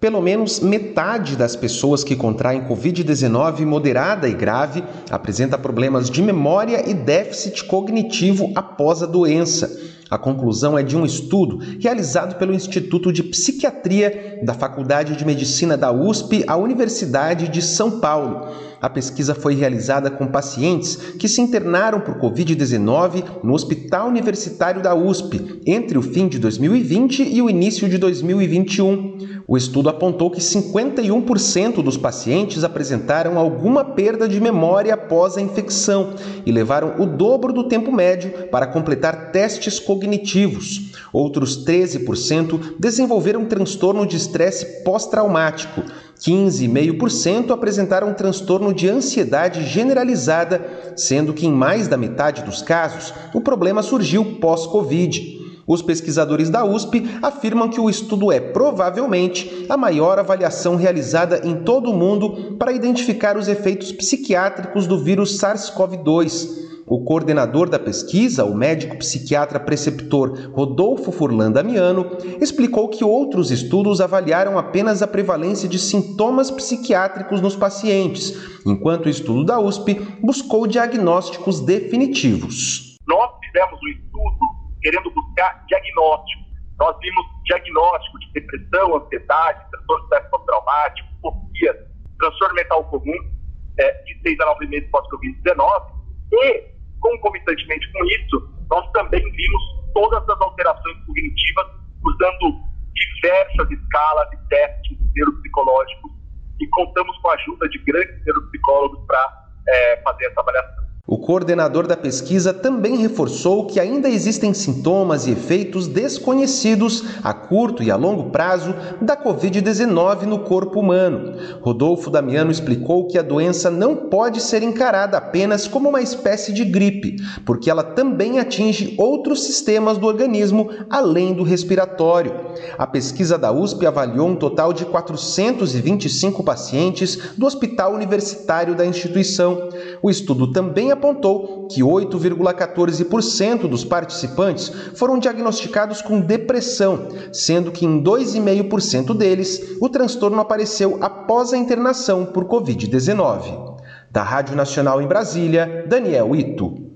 Pelo menos metade das pessoas que contraem Covid-19 moderada e grave apresenta problemas de memória e déficit cognitivo após a doença. A conclusão é de um estudo realizado pelo Instituto de Psiquiatria da Faculdade de Medicina da USP, a Universidade de São Paulo. A pesquisa foi realizada com pacientes que se internaram por Covid-19 no Hospital Universitário da USP entre o fim de 2020 e o início de 2021. O estudo apontou que 51% dos pacientes apresentaram alguma perda de memória após a infecção e levaram o dobro do tempo médio para completar testes cognitivos. Outros 13% desenvolveram transtorno de estresse pós-traumático. 15,5% apresentaram transtorno de ansiedade generalizada, sendo que em mais da metade dos casos, o problema surgiu pós-Covid. Os pesquisadores da USP afirmam que o estudo é provavelmente a maior avaliação realizada em todo o mundo para identificar os efeitos psiquiátricos do vírus SARS-CoV-2. O coordenador da pesquisa, o médico psiquiatra preceptor Rodolfo Furlan Damiano, explicou que outros estudos avaliaram apenas a prevalência de sintomas psiquiátricos nos pacientes, enquanto o estudo da USP buscou diagnósticos definitivos. Nós fizemos um estudo querendo buscar diagnóstico. Nós vimos diagnóstico de depressão, ansiedade, transtorno de estresse pós-traumático, fobia, transtorno mental comum de 6 a 9 meses pós-Covid-19 e, concomitantemente com isso, nós também vimos todas as alterações cognitivas usando diversas escalas e testes neuropsicológicos e contamos com a ajuda de grandes neuropsicólogos para fazer essa avaliação. O coordenador da pesquisa também reforçou que ainda existem sintomas e efeitos desconhecidos a curto e a longo prazo da Covid-19 no corpo humano. Rodolfo Damiano explicou que a doença não pode ser encarada apenas como uma espécie de gripe, porque ela também atinge outros sistemas do organismo além do respiratório. A pesquisa da USP avaliou um total de 425 pacientes do Hospital Universitário da instituição. O estudo também apontou que 8,14% dos participantes foram diagnosticados com depressão, sendo que em 2,5% deles o transtorno apareceu após a internação por Covid-19. Da Rádio Nacional em Brasília, Daniel Ito.